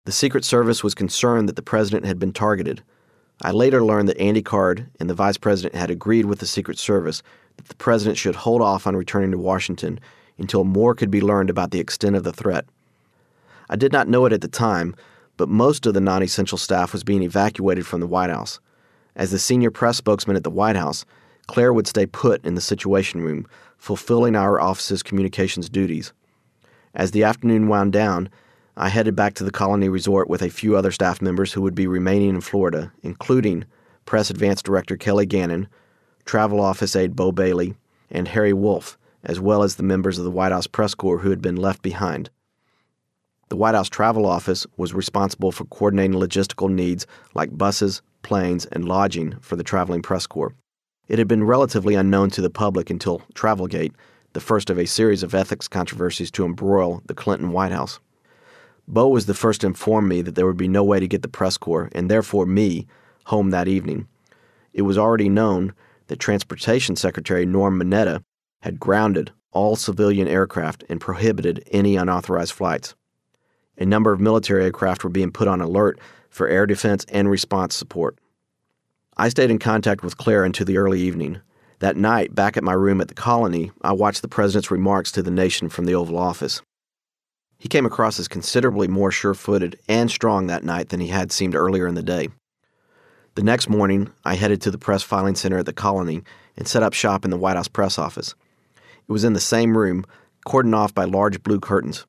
The Secret Service was concerned that the president had been targeted. I later learned that Andy Card and the vice president had agreed with the Secret Service that the president should hold off on returning to Washington until more could be learned about the extent of the threat. I did not know it at the time, but most of the non-essential staff was being evacuated from the White House. As the senior press spokesman at the White House, Claire would stay put in the Situation Room, fulfilling our office's communications duties. As the afternoon wound down, I headed back to the Colony Resort with a few other staff members who would be remaining in Florida, including Press Advance Director Kelly Gannon, Travel Office Aide Bo Bailey, and Harry Wolff, as well as the members of the White House Press Corps who had been left behind. The White House Travel Office was responsible for coordinating logistical needs like buses, planes, and lodging for the traveling press corps. It had been relatively unknown to the public until Travelgate, the first of a series of ethics controversies to embroil the Clinton White House. Bo was the first to inform me that there would be no way to get the press corps, and therefore me, home that evening. It was already known that Transportation Secretary Norm Mineta had grounded all civilian aircraft and prohibited any unauthorized flights. A number of military aircraft were being put on alert for air defense and response support. I stayed in contact with Claire into the early evening. That night, back at my room at the Colony, I watched the president's remarks to the nation from the Oval Office. He came across as considerably more sure-footed and strong that night than he had seemed earlier in the day. The next morning, I headed to the press filing center at the Colony and set up shop in the White House press office. It was in the same room, cordoned off by large blue curtains.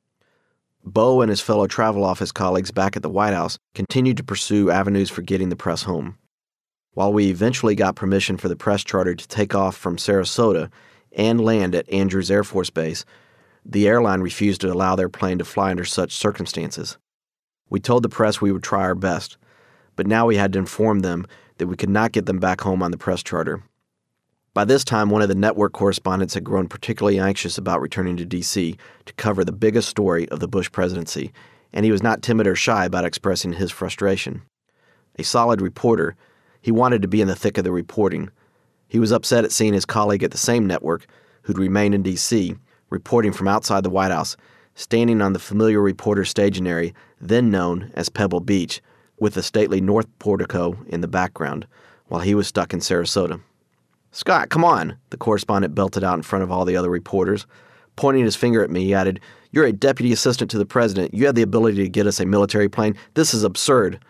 Bo and his fellow Travel Office colleagues back at the White House continued to pursue avenues for getting the press home. While we eventually got permission for the press charter to take off from Sarasota and land at Andrews Air Force Base, the airline refused to allow their plane to fly under such circumstances. We told the press we would try our best, but now we had to inform them that we could not get them back home on the press charter. By this time, one of the network correspondents had grown particularly anxious about returning to D.C. to cover the biggest story of the Bush presidency, and he was not timid or shy about expressing his frustration. A solid reporter, he wanted to be in the thick of the reporting. He was upset at seeing his colleague at the same network, who'd remained in D.C., reporting from outside the White House, standing on the familiar reporter staging area, then known as Pebble Beach, with the stately North Portico in the background, while he was stuck in Sarasota. "Scott, come on," the correspondent belted out in front of all the other reporters. Pointing his finger at me, he added, "You're a deputy assistant to the president. You have the ability to get us a military plane. This is absurd."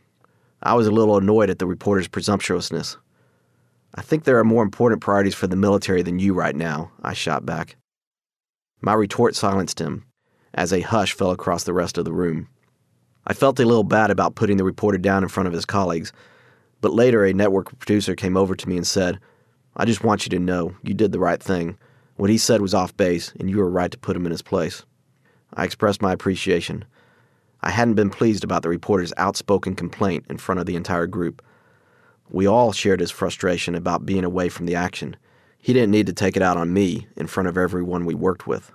I was a little annoyed at the reporter's presumptuousness. "I think there are more important priorities for the military than you right now," I shot back. My retort silenced him, as a hush fell across the rest of the room. I felt a little bad about putting the reporter down in front of his colleagues, but later a network producer came over to me and said, "I just want you to know, you did the right thing. What he said was off base, and you were right to put him in his place." I expressed my appreciation. I hadn't been pleased about the reporter's outspoken complaint in front of the entire group. We all shared his frustration about being away from the action. He didn't need to take it out on me in front of everyone we worked with.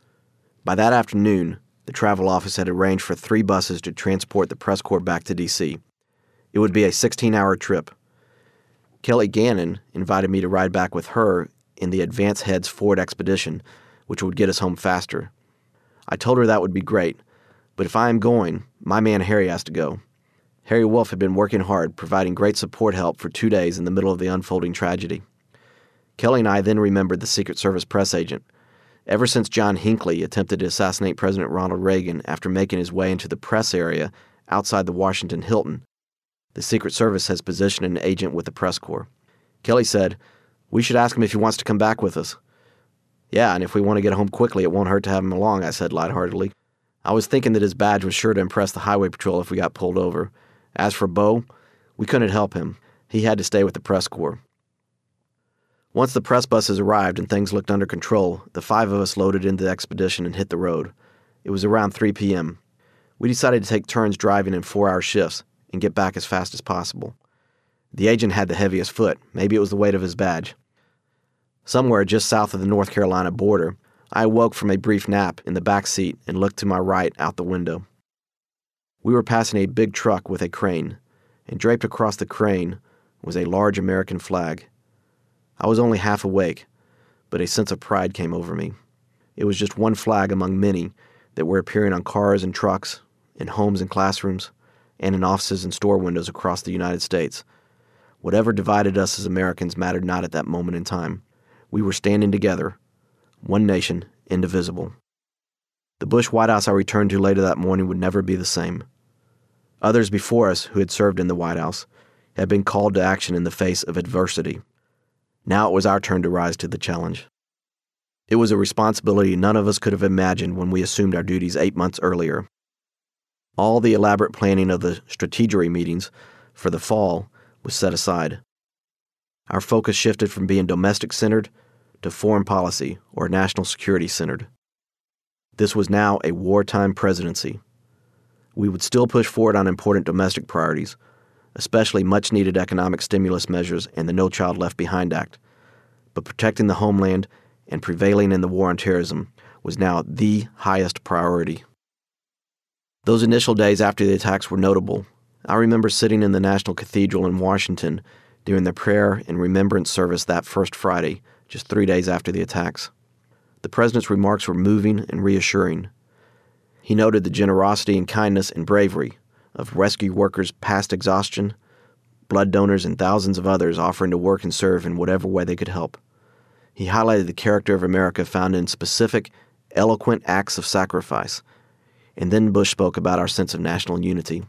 By that afternoon, the travel office had arranged for 3 buses to transport the press corps back to D.C. It would be a 16-hour trip. Kelly Gannon invited me to ride back with her in the Advance Heads Ford Expedition, which would get us home faster. I told her that would be great, but if I am going, my man Harry has to go. Harry Wolff had been working hard, providing great support help for 2 days in the middle of the unfolding tragedy. Kelly and I then remembered the Secret Service press agent. Ever since John Hinckley attempted to assassinate President Ronald Reagan after making his way into the press area outside the Washington Hilton, the Secret Service has positioned an agent with the press corps. Kelly said, "We should ask him if he wants to come back with us." "Yeah, and if we want to get home quickly, it won't hurt to have him along," I said lightheartedly. I was thinking that his badge was sure to impress the highway patrol if we got pulled over. As for Bo, we couldn't help him. He had to stay with the press corps. Once the press buses arrived and things looked under control, the 5 of us loaded into the expedition and hit the road. It was around 3 p.m. We decided to take turns driving in 4-hour shifts and get back as fast as possible. The agent had the heaviest foot. Maybe it was the weight of his badge. Somewhere just south of the North Carolina border, I awoke from a brief nap in the back seat and looked to my right out the window. We were passing a big truck with a crane, and draped across the crane was a large American flag. I was only half awake, but a sense of pride came over me. It was just one flag among many that were appearing on cars and trucks in homes and classrooms, and in offices and store windows across the United States. Whatever divided us as Americans mattered not at that moment in time. We were standing together, one nation, indivisible. The Bush White House I returned to later that morning would never be the same. Others before us who had served in the White House had been called to action in the face of adversity. Now it was our turn to rise to the challenge. It was a responsibility none of us could have imagined when we assumed our duties 8 months earlier. All the elaborate planning of the strategery meetings for the fall was set aside. Our focus shifted from being domestic-centered to foreign policy or national security-centered. This was now a wartime presidency. We would still push forward on important domestic priorities, especially much-needed economic stimulus measures and the No Child Left Behind Act, but protecting the homeland and prevailing in the war on terrorism was now the highest priority. Those initial days after the attacks were notable. I remember sitting in the National Cathedral in Washington during the prayer and remembrance service that first Friday, just 3 days after the attacks. The president's remarks were moving and reassuring. He noted the generosity and kindness and bravery of rescue workers past exhaustion, blood donors, and thousands of others offering to work and serve in whatever way they could help. He highlighted the character of America found in specific, eloquent acts of sacrifice. And then Bush spoke about our sense of national unity.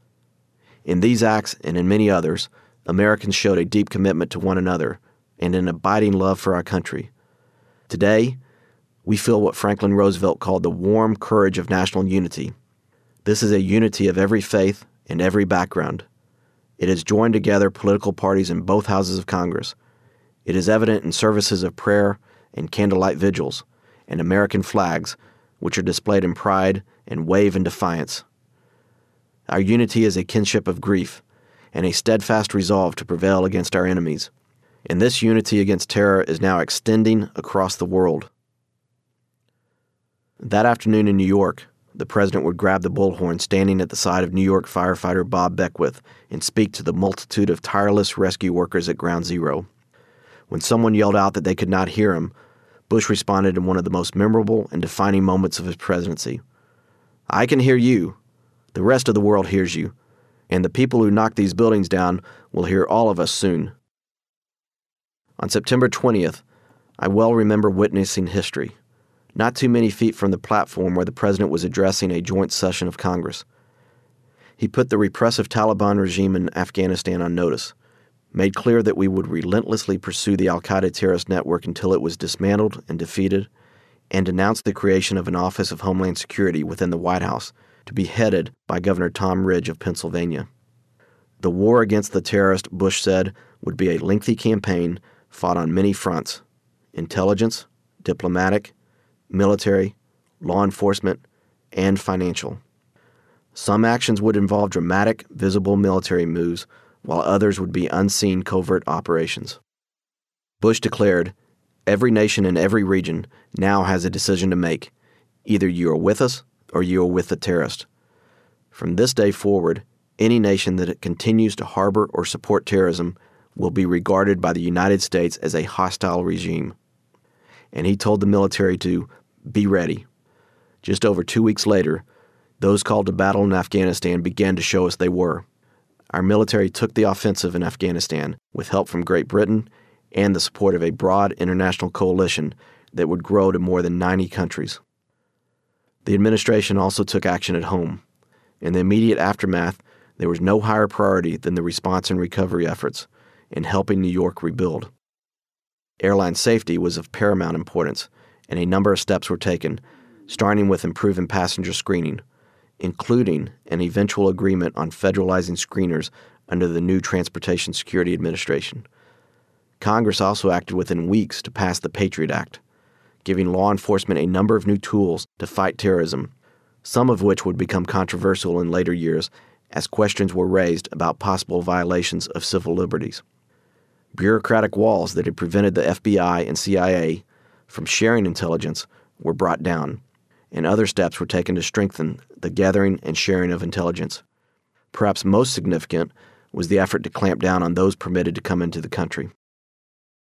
In these acts and in many others, Americans showed a deep commitment to one another and an abiding love for our country. Today, we feel what Franklin Roosevelt called the warm courage of national unity. This is a unity of every faith and every background. It has joined together political parties in both houses of Congress. It is evident in services of prayer and candlelight vigils and American flags, which are displayed in pride and wave in defiance. Our unity is a kinship of grief and a steadfast resolve to prevail against our enemies. And this unity against terror is now extending across the world. That afternoon in New York, the president would grab the bullhorn standing at the side of New York firefighter Bob Beckwith and speak to the multitude of tireless rescue workers at Ground Zero. When someone yelled out that they could not hear him, Bush responded in one of the most memorable and defining moments of his presidency. "I can hear you. The rest of the world hears you. And the people who knock these buildings down will hear all of us soon." On September 20th, I well remember witnessing history. Not too many feet from the platform where the president was addressing a joint session of Congress. He put the repressive Taliban regime in Afghanistan on notice, made clear that we would relentlessly pursue the al-Qaeda terrorist network until it was dismantled and defeated, and announced the creation of an Office of Homeland Security within the White House to be headed by Governor Tom Ridge of Pennsylvania. The war against the terrorists, Bush said, would be a lengthy campaign fought on many fronts: intelligence, diplomatic, military, law enforcement, and financial. Some actions would involve dramatic, visible military moves, while others would be unseen covert operations. Bush declared, "Every nation in every region now has a decision to make. Either you are with us or you are with the terrorists. From this day forward, any nation that continues to harbor or support terrorism will be regarded by the United States as a hostile regime." And he told the military to be ready. Just over 2 weeks later, those called to battle in Afghanistan began to show us they were. Our military took the offensive in Afghanistan with help from Great Britain and the support of a broad international coalition that would grow to more than 90 countries. The administration also took action at home. In the immediate aftermath, there was no higher priority than the response and recovery efforts in helping New York rebuild. Airline safety was of paramount importance, and a number of steps were taken, starting with improving passenger screening, including an eventual agreement on federalizing screeners under the new Transportation Security Administration. Congress also acted within weeks to pass the Patriot Act, giving law enforcement a number of new tools to fight terrorism, some of which would become controversial in later years as questions were raised about possible violations of civil liberties. Bureaucratic walls that had prevented the FBI and CIA from sharing intelligence were brought down, and other steps were taken to strengthen the gathering and sharing of intelligence. Perhaps most significant was the effort to clamp down on those permitted to come into the country.